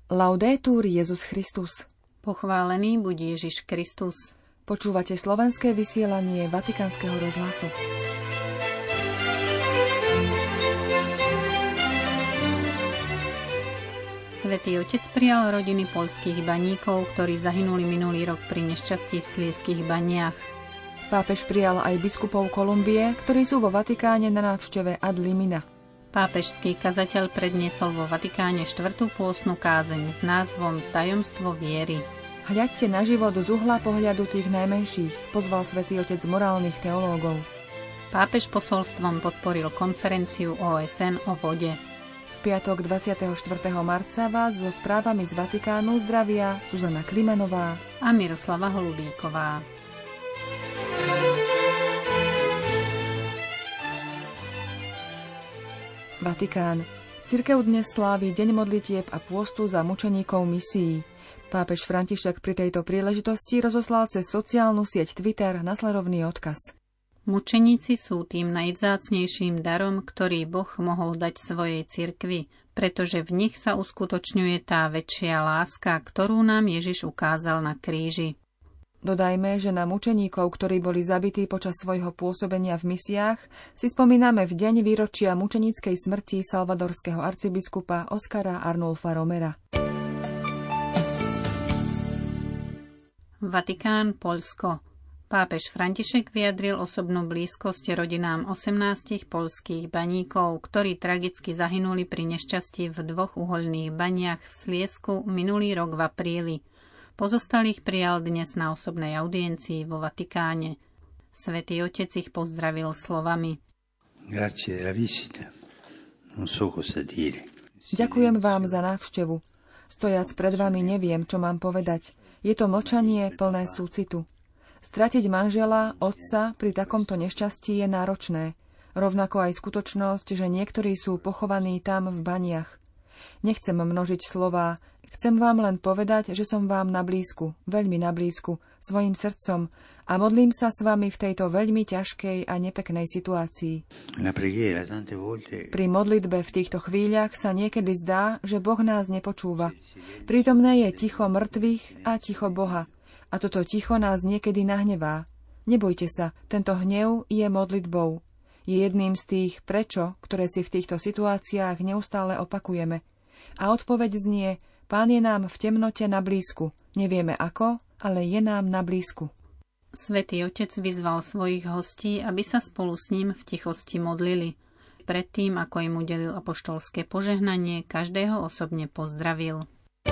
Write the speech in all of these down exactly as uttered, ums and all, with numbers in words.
Laudetur Jesus Christus. Pochválený buď Ježiš Kristus. Počúvate slovenské vysielanie Vatikánskeho rozhlasu. Svätý Otec prijal rodiny poľských baníkov, ktorí zahynuli minulý rok pri nešťastí v Slieských baniach. Pápež prijal aj biskupov Kolumbie, ktorí sú vo Vatikáne na návšteve ad limina. Pápežský kazateľ predniesol vo Vatikáne štvrtú pôstnu kázeň s názvom Tajomstvo viery. Hľadte na život z uhla pohľadu tých najmenších, pozval Svätý Otec morálnych teológov. Pápež posolstvom podporil konferenciu ó es en o vode. V piatok dvadsiateho štvrtého marca vás so správami z Vatikánu zdravia Zuzana Klimanová a Miroslava Holubíková. Vatikán. Cirkev dnes slávi deň modlitieb a pôstu za mučeníkov misií. Pápež František pri tejto príležitosti rozoslal cez sociálnu sieť Twitter nasledovný odkaz. Mučeníci sú tým najvzácnejším darom, ktorý Boh mohol dať svojej cirkvi, pretože v nich sa uskutočňuje tá väčšia láska, ktorú nám Ježiš ukázal na kríži. Dodajme, že na mučeníkov, ktorí boli zabití počas svojho pôsobenia v misiách, si spomíname v deň výročia mučeníckej smrti salvadorského arcibiskupa Oskara Arnulfa Romera. Vatikán, Poľsko. Pápež František vyjadril osobnú blízkosť rodinám osemnástich poľských baníkov, ktorí tragicky zahynuli pri nešťastí v dvoch uhoľných baniach v Sliesku minulý rok v apríli. Pozostalých prijal dnes na osobnej audiencii vo Vatikáne. Svätý Otec ich pozdravil slovami. Ďakujem vám za návštevu. Stojac pred vami neviem, čo mám povedať. Je to mlčanie plné súcitu. Stratiť manžela, otca pri takomto nešťastí je náročné. Rovnako aj skutočnosť, že niektorí sú pochovaní tam v baniach. Nechcem množiť slová, chcem vám len povedať, že som vám na blízku, veľmi na blízku, svojim srdcom a modlím sa s vami v tejto veľmi ťažkej a nepeknej situácii. Pri modlitbe v týchto chvíľach sa niekedy zdá, že Boh nás nepočúva. Prítomné je ticho mŕtvych a ticho Boha. A toto ticho nás niekedy nahnevá. Nebojte sa, tento hnev je modlitbou. Je jedným z tých prečo, ktoré si v týchto situáciách neustále opakujeme. A odpoveď znie, Pán je nám v temnote na blízku. Nevieme ako, ale je nám na blízku. Svätý Otec vyzval svojich hostí, aby sa spolu s ním v tichosti modlili. Predtým, ako im udelil apoštolské požehnanie, každého osobne pozdravil.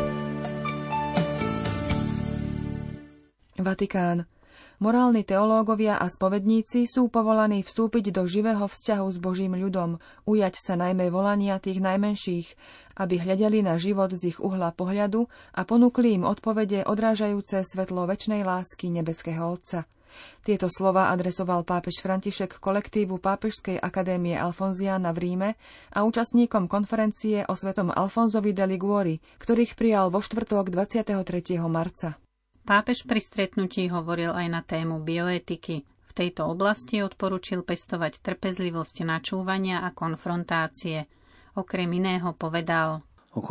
Vatikán. Morálni teológovia a spovedníci sú povolaní vstúpiť do živého vzťahu s Božím ľudom, ujať sa najmä volania tých najmenších, aby hľadeli na život z ich uhla pohľadu a ponúkli im odpovede odrážajúce svetlo večnej lásky nebeského Otca. Tieto slová adresoval pápež František kolektívu Pápežskej akadémie Alfonziána v Ríme a účastníkom konferencie o svetom Alfonzovi de Liguori, ktorých prijal vo štvrtok dvadsiateho tretieho marca. Pápež pri stretnutí hovoril aj na tému bioetiky. V tejto oblasti odporúčil pestovať trpezlivosť načúvania a konfrontácie. Okrem iného povedal: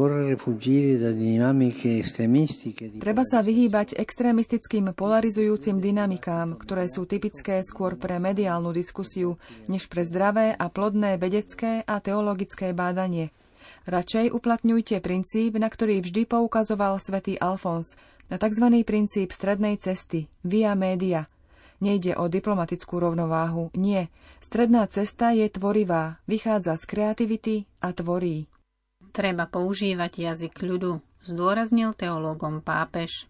Treba sa vyhýbať extrémistickým polarizujúcim dynamikám, ktoré sú typické skôr pre mediálnu diskusiu, než pre zdravé a plodné vedecké a teologické bádanie. Radšej uplatňujte princíp, na ktorý vždy poukazoval svätý Alfons, na tzv. Princíp strednej cesty, via media. Nejde o diplomatickú rovnováhu, nie. Stredná cesta je tvorivá, vychádza z kreativity a tvorí. Treba používať jazyk ľudu, zdôraznil teológom pápež.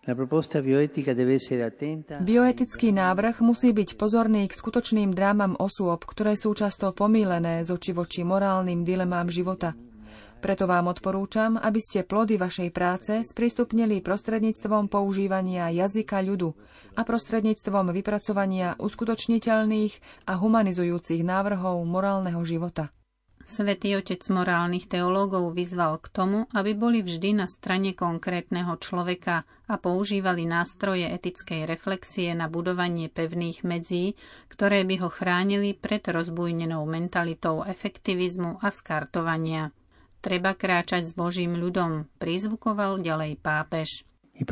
Bioetický návrh musí byť pozorný k skutočným drámam osôb, ktoré sú často pomýlené z oči voči morálnym dilemám života. Preto vám odporúčam, aby ste plody vašej práce sprístupnili prostredníctvom používania jazyka ľudu a prostredníctvom vypracovania uskutočniteľných a humanizujúcich návrhov morálneho života. Svätý Otec morálnych teológov vyzval k tomu, aby boli vždy na strane konkrétneho človeka a používali nástroje etickej reflexie na budovanie pevných medzí, ktoré by ho chránili pred rozbujnenou mentalitou efektivizmu a skartovania. Treba kráčať s Božím ľudom, prizvukoval ďalej pápež.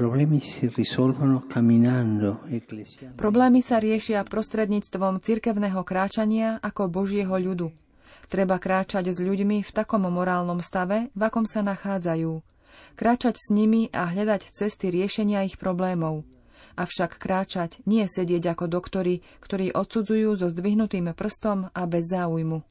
Problémy sa riešia prostredníctvom cirkevného kráčania ako Božieho ľudu. Treba kráčať s ľuďmi v takom morálnom stave, v akom sa nachádzajú. Kráčať s nimi a hľadať cesty riešenia ich problémov. Avšak kráčať, nie sedieť ako doktori, ktorí odsudzujú so zdvihnutým prstom a bez záujmu.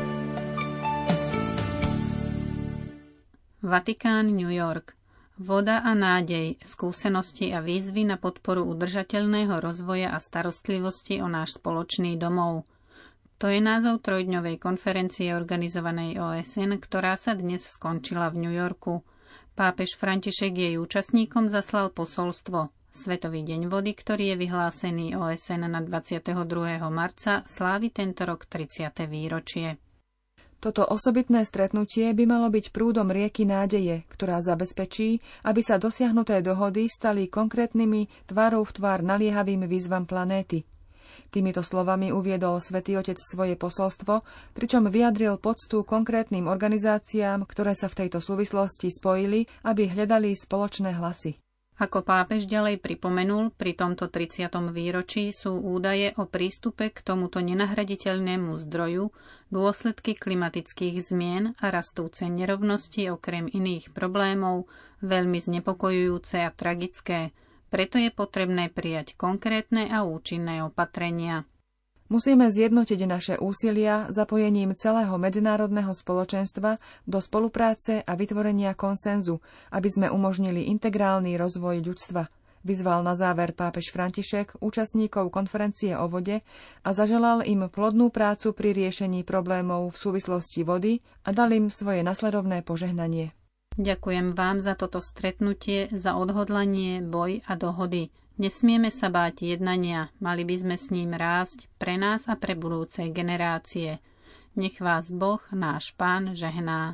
Vatikán, New York. Voda a nádej, skúsenosti a výzvy na podporu udržateľného rozvoja a starostlivosti o náš spoločný domov. To je názov trojdňovej konferencie organizovanej ó es en, ktorá sa dnes skončila v New Yorku. Pápež František jej účastníkom zaslal posolstvo. Svetový deň vody, ktorý je vyhlásený ó es en na dvadsiateho druhého marca, slávi tento rok tridsiate výročie. Toto osobitné stretnutie by malo byť prúdom rieky nádeje, ktorá zabezpečí, aby sa dosiahnuté dohody stali konkrétnymi tvárou v tvár naliehavým výzvam planéty. Týmito slovami uviedol Svätý Otec svoje posolstvo, pričom vyjadril poctu konkrétnym organizáciám, ktoré sa v tejto súvislosti spojili, aby hľadali spoločné hlasy. Ako pápež ďalej pripomenul, pri tomto tridsiatom výročí sú údaje o prístupe k tomuto nenahraditeľnému zdroju, dôsledky klimatických zmien a rastúce nerovnosti okrem iných problémov veľmi znepokojujúce a tragické. Preto je potrebné prijať konkrétne a účinné opatrenia. Musíme zjednotiť naše úsilia zapojením celého medzinárodného spoločenstva do spolupráce a vytvorenia konsenzu, aby sme umožnili integrálny rozvoj ľudstva, vyzval na záver pápež František účastníkov konferencie o vode a zaželal im plodnú prácu pri riešení problémov v súvislosti vody a dal im svoje nasledovné požehnanie. Ďakujem vám za toto stretnutie, za odhodlanie, boj a dohody. Nesmieme sa báť jednania, mali by sme s ním rásť pre nás a pre budúce generácie. Nech vás Boh, náš Pán, žehná.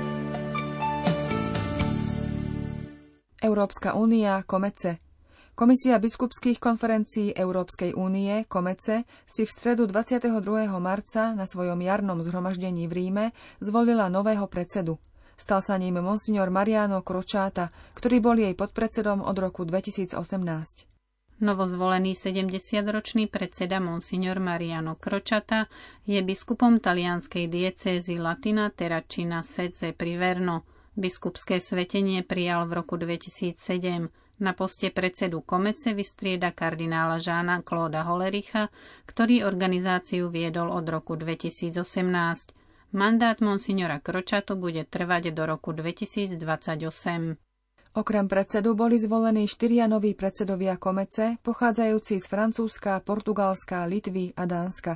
Európska únia, Komece. Komisia biskupských konferencií Európskej únie, Komece, si v stredu dvadsiateho druhého marca na svojom jarnom zhromaždení v Ríme zvolila nového predsedu. Stal sa ním monsignor Mariano Crociata, ktorý bol jej podpredsedom od roku dvetisícosemnásť. Novozvolený sedemdesiatročný predseda monsignor Mariano Crociata je biskupom talianskej diecézy Latina Terracina Sezze pri Verno. Biskupské svetenie prijal v roku dvetisícsedem. Na poste predsedu Komece vystrieda kardinála Žána Klóda Hollericha, ktorý organizáciu viedol od roku dvetisícosemnásť. Mandát monsignora Crociatu bude trvať do roku dvetisícdvadsaťosem. Okrem predsedu boli zvolení štyria noví predsedovia Komece, pochádzajúci z Francúzska, Portugalska, Litvy a Dánska.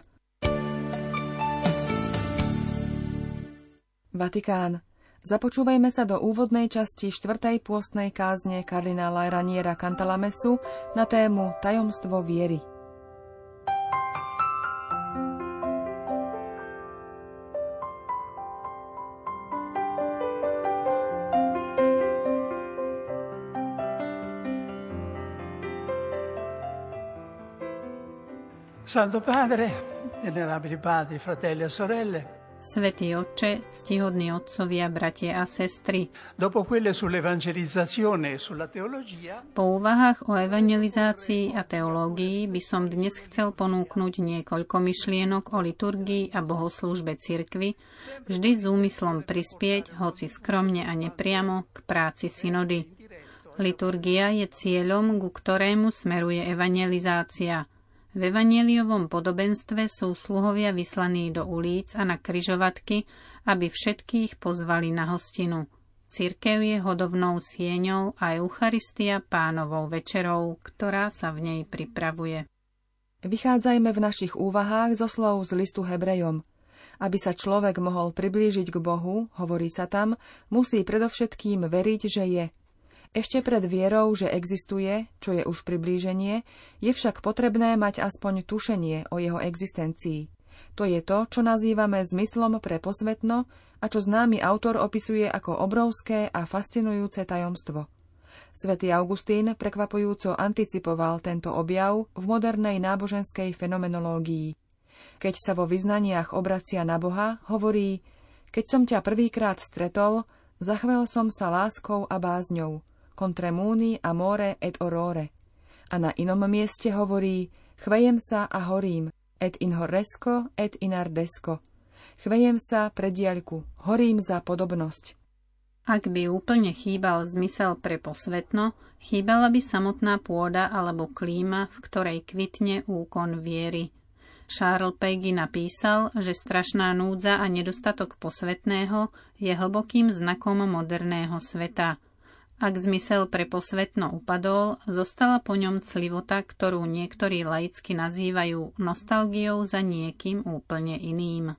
Vatikán. Započúvajme sa do úvodnej časti štvrtej pôstnej kázne kardinála Raniera Cantalamesu na tému Tajomstvo viery. Santo Padre, venerabili padri, fratelli e sorelle. Svätý Otče, ctihodní otcovia, bratia a sestry. Dopo quelle sull'evangelizzazione e sulla teologia. Po úvahách o evangelizácii a teológii by som dnes chcel ponúknuť niekoľko myšlienok o liturgii a bohoslúžbe cirkvi, vždy s úmyslom prispieť, hoci skromne a nepriamo, k práci synody. Liturgia je cieľom, ku ktorému smeruje evangelizácia. V evanjeliovom podobenstve sú sluhovia vyslaní do ulic a na križovatky, aby všetkých pozvali na hostinu. Cirkev je hodovnou sieňou a Eucharistia Pánovou večerou, ktorá sa v nej pripravuje. Vychádzajme v našich úvahách zo slov z listu Hebrejom. Aby sa človek mohol priblížiť k Bohu, hovorí sa tam, musí predovšetkým veriť, že je. Ešte pred vierou, že existuje, čo je už priblíženie, je však potrebné mať aspoň tušenie o jeho existencii. To je to, čo nazývame zmyslom pre posvetno a čo známy autor opisuje ako obrovské a fascinujúce tajomstvo. Svätý Augustín prekvapujúco anticipoval tento objav v modernej náboženskej fenomenológii. Keď sa vo vyznaniach obracia na Boha, hovorí: Keď som ťa prvýkrát stretol, zachvel som sa láskou a bázňou, contre muni amore et aurore. A na inom mieste hovorí, chvejem sa a horím, et in horresco et in ardesco. Chvejem sa pre diaľku, horím za podobnosť. Ak by úplne chýbal zmysel pre posvetno, chýbala by samotná pôda alebo klíma, v ktorej kvitne úkon viery. Charles Péguy napísal, že strašná núdza a nedostatok posvetného je hlbokým znakom moderného sveta. Ak zmysel pre posvetno upadol, zostala po ňom clivota, ktorú niektorí laicky nazývajú nostalgiou za niekým úplne iným.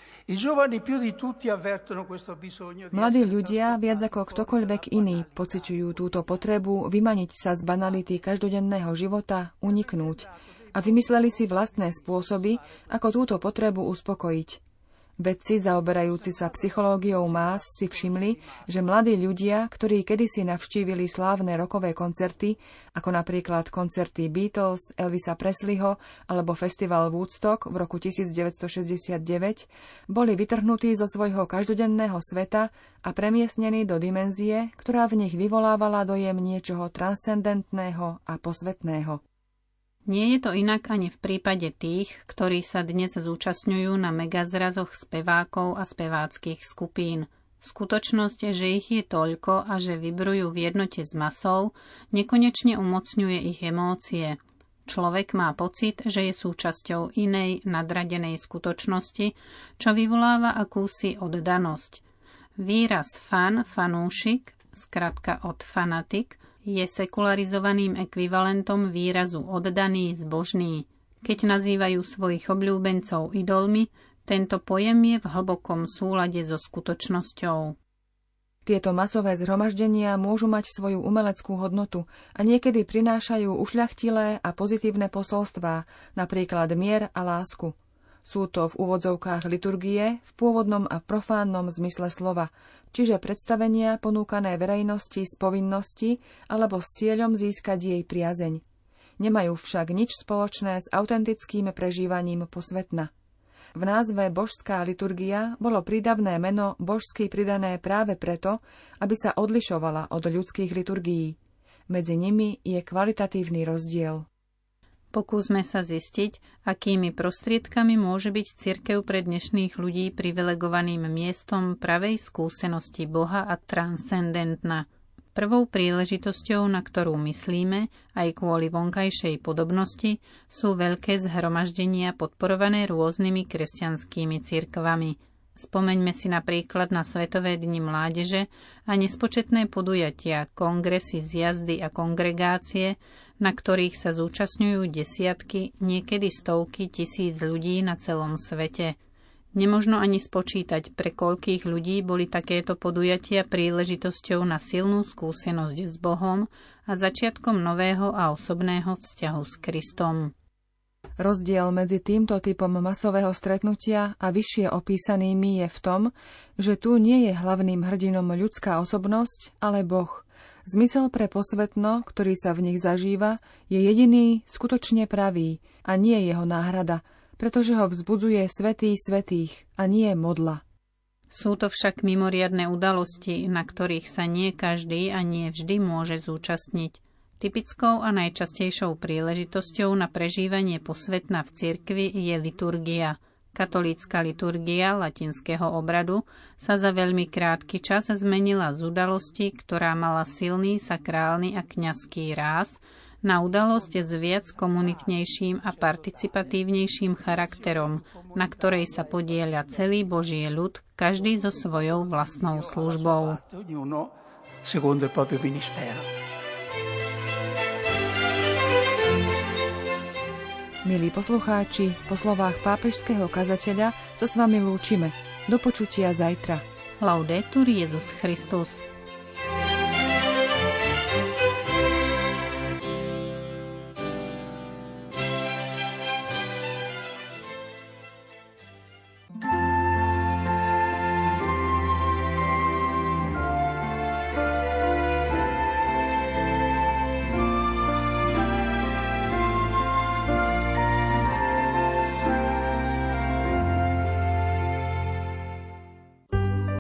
Mladí ľudia, viac ako ktokoľvek iný, pociťujú túto potrebu vymaniť sa z banality každodenného života, uniknúť a vymysleli si vlastné spôsoby, ako túto potrebu uspokojiť. Vedci zaoberajúci sa psychológiou más si všimli, že mladí ľudia, ktorí kedysi navštívili slávne rockové koncerty, ako napríklad koncerty Beatles, Elvisa Presleyho alebo festival Woodstock v roku devätnásťstošesťdesiatdeväť, boli vytrhnutí zo svojho každodenného sveta a premiestnení do dimenzie, ktorá v nich vyvolávala dojem niečoho transcendentného a posvetného. Nie je to inak ani v prípade tých, ktorí sa dnes zúčastňujú na megazrazoch spevákov a speváckých skupín. Skutočnosť, že ich je toľko a že vibrujú v jednote s masou, nekonečne umocňuje ich emócie. Človek má pocit, že je súčasťou inej, nadradenej skutočnosti, čo vyvoláva akúsi oddanosť. Výraz fan, fanúšik, skratka od fanatik, je sekularizovaným ekvivalentom výrazu oddaný, zbožný. Keď nazývajú svojich obľúbencov idolmi, tento pojem je v hlbokom súlade so skutočnosťou. Tieto masové zhromaždenia môžu mať svoju umeleckú hodnotu a niekedy prinášajú ušľachtilé a pozitívne posolstvá, napríklad mier a lásku. Sú to v úvodzovkách liturgie v pôvodnom a profánnom zmysle slova, čiže predstavenia ponúkané verejnosti z povinnosti alebo s cieľom získať jej priazeň. Nemajú však nič spoločné s autentickým prežívaním posvetna. V názve božská liturgia bolo prídavné meno božsky pridané práve preto, aby sa odlišovala od ľudských liturgií. Medzi nimi je kvalitatívny rozdiel. Pokúsme sa zistiť, akými prostriedkami môže byť cirkev pre dnešných ľudí privilegovaným miestom pravej skúsenosti Boha a transcendentna. Prvou príležitosťou, na ktorú myslíme, aj kvôli vonkajšej podobnosti, sú veľké zhromaždenia podporované rôznymi kresťanskými cirkvami. Spomeňme si napríklad na Svetové dni mládeže a nespočetné podujatia, kongresy, zjazdy a kongregácie, na ktorých sa zúčastňujú desiatky, niekedy stovky tisíc ľudí na celom svete. Nemožno ani spočítať, pre koľkých ľudí boli takéto podujatia príležitosťou na silnú skúsenosť s Bohom a začiatkom nového a osobného vzťahu s Kristom. Rozdiel medzi týmto typom masového stretnutia a vyššie opísanými je v tom, že tu nie je hlavným hrdinom ľudská osobnosť, ale Boh. Zmysel pre posvetno, ktorý sa v nich zažíva, je jediný, skutočne pravý a nie jeho náhrada, pretože ho vzbudzuje svätý svätých a nie modla. Sú to však mimoriadne udalosti, na ktorých sa nie každý a nie vždy môže zúčastniť. Typickou a najčastejšou príležitosťou na prežívanie posvetna v cirkvi je liturgia. Katolícka liturgia latinského obradu sa za veľmi krátky čas zmenila z udalosti, ktorá mala silný sakrálny a kňazský ráz, na udalosť s viac komunitnejším a participatívnejším charakterom, na ktorej sa podieľa celý Boží ľud, každý so svojou vlastnou službou. Milí poslucháči, po slovách pápežského kazateľa sa s vami lúčime. Do počutia zajtra. Laudetur Jesus Christus.